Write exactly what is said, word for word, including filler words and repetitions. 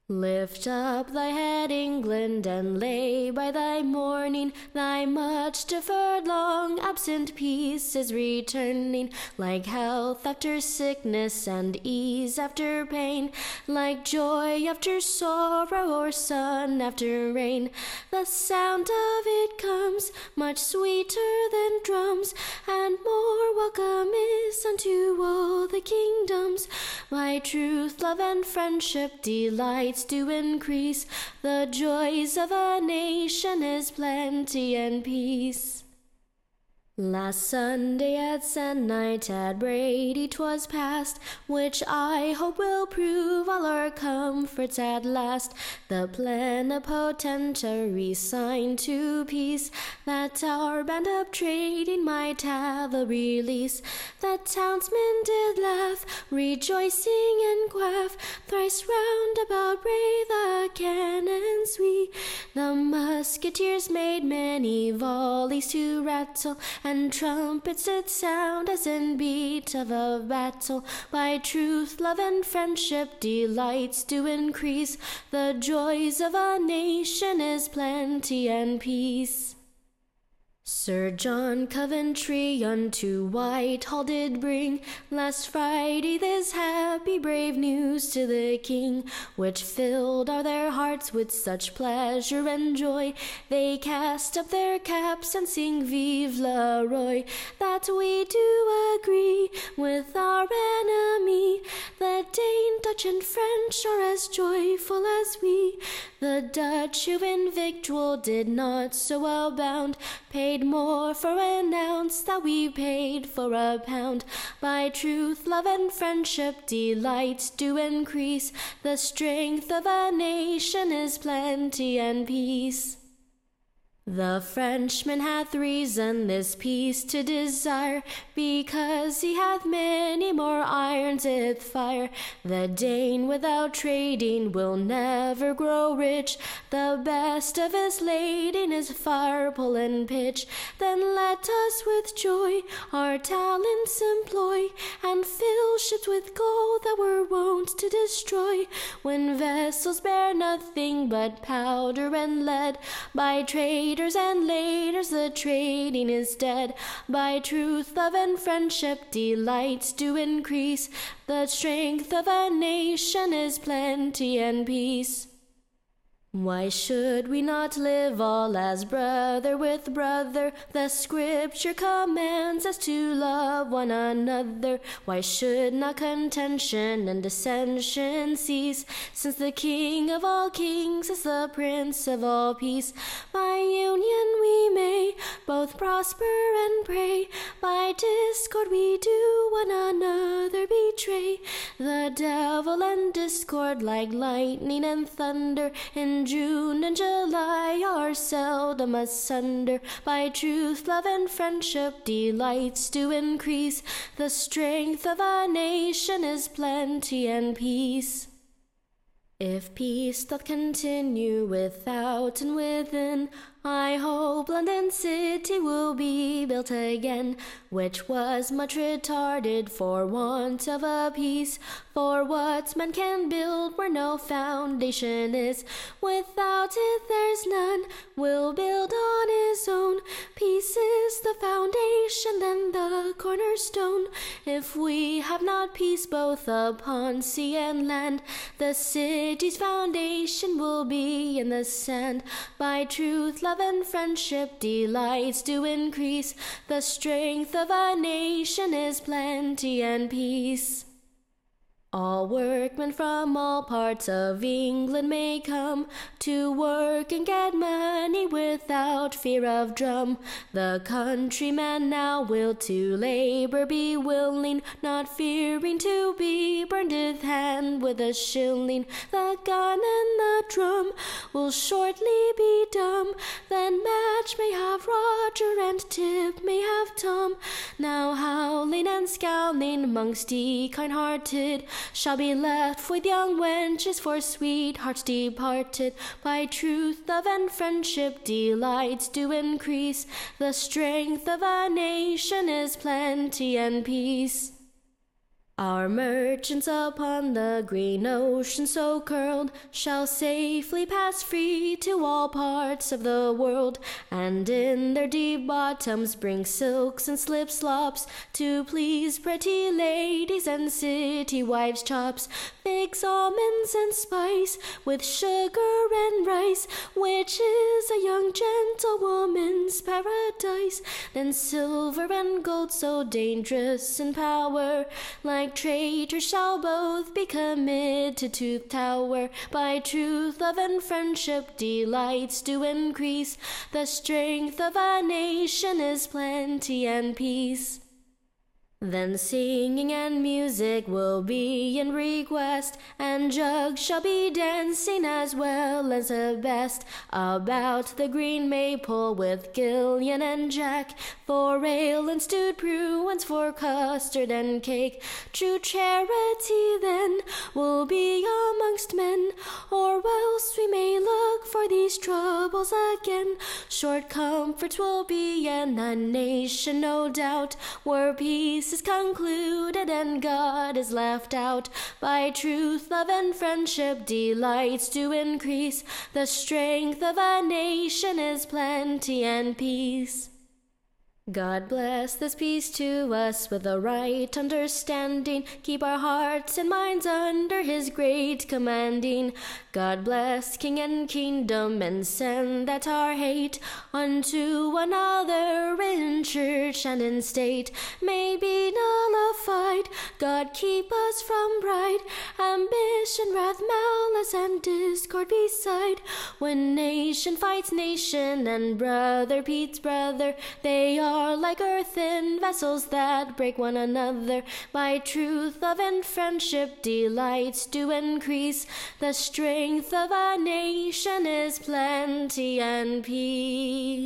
Lift up thy head, England, and lay by thy mourning. Thy much deferred, long absent peace is returning, like health after sickness and ease after pain, like joy after sorrow or sun after rain. The sound of it comes much sweeter than drums, and more welcome is unto all the kingdoms. By truth, love, and friendship delights do increase. The joys of a nation is plenty and peace. Last Sunday at se'nnight at Brady 'twas passed, which I hope will prove all our comforts at last. The plenipotentiary signed to peace, that our band up trading might have a release. The townsmen did laugh, rejoicing and quaff, thrice round about bray the cannons we. The musketeers made many volleys to rattle, and trumpets did sound as in beat of a battle. By truth, love, and friendship delights do increase. The joys of a nation is plenty and peace. Sir John Coventry unto Whitehall did bring last Friday this happy brave news to the king, which filled all their hearts with such pleasure and joy. They cast up their caps and sing Vive le Roi, that we do agree with our enemy. The Dane, Dutch, and French are as joyful as we. The Dutch, who in victual did not so abound, paid more for an ounce that we paid for a pound. By truth, love, and friendship delights do increase. The strength of a nation is plenty and peace. The Frenchman hath reason this peace to desire, because he hath many more irons i'th fire. The Dane without trading will never grow rich. The best of his lading is fire, pull, and pitch. Then let us with joy our talents employ, and fill ships with gold that we're wont to destroy. When vessels bear nothing but powder and lead, by traders and laders the trading is dead. By truth, love, and friendship delights do increase. The strength of a nation is plenty and peace. Why should we not live all as brother with brother? The scripture commands us to love one another. Why should not contention and dissension cease, since the King of all kings is the Prince of all peace? By union we may both prosper and pray. By discord we do one another betray. The devil and discord, like lightning and thunder, in June and July are seldom asunder. By truth, love, and friendship delights do increase. The strength of a nation is plenty and peace. If peace doth continue without and within, I hope London city will be built again, which was much retarded for want of a peace. For what man can build where no foundation is? Without it there's none will build on his own. Peace is the foundation, then the cornerstone. If we have not peace both upon sea and land, the city's foundation will be in the sand. By truth, love, and friendship delights do increase. The strength of a nation is plenty and peace. All workmen from all parts of England may come to work and get money without fear of drum. The countryman now will to labor be willing, not fearing to be burned with hand with a shilling. The gun and the drum will shortly be dumb. Then Madge may have Roger, and Tip may have Tom. Now howling and scowling mongst ye kind-hearted shall be left with young wenches for sweethearts departed. By truth, love, and friendship delights do increase. The strength of a nation is plenty and peace. Our merchants upon the green ocean so curled shall safely pass free to all parts of the world, and in their deep bottoms bring silks and slip slops to please pretty ladies and city wives' chops, figs, almonds, and spice, with sugar and rice, which is a young gentlewoman's paradise. Then silver and gold so dangerous in power, like traitors shall both be committed to tower. By truth, love, and friendship delights do increase. The strength of a nation is plenty and peace. Then singing and music will be in request, and jugs shall be dancing as well as the best, about the green maypole with Gillian and Jack, for ale and stewed prunes, for custard and cake. True charity then will be amongst men, or else we may look for these troubles again. Short comforts will be in a nation, no doubt, where peace is concluded and God is left out. By truth, love, and friendship delights do increase. The strength of a nation is plenty and peace. God bless this peace to us with a right understanding. Keep our hearts and minds under his great commanding. God bless king and kingdom, and send that our hate unto one another in church and in state may be nullified. God keep us from pride, ambition, wrath, malice, and discord beside. When nation fights nation, and brother beats brother, they are are like earthen vessels that break one another. By truth, love, and friendship delights do increase. The strength of a nation is plenty and peace.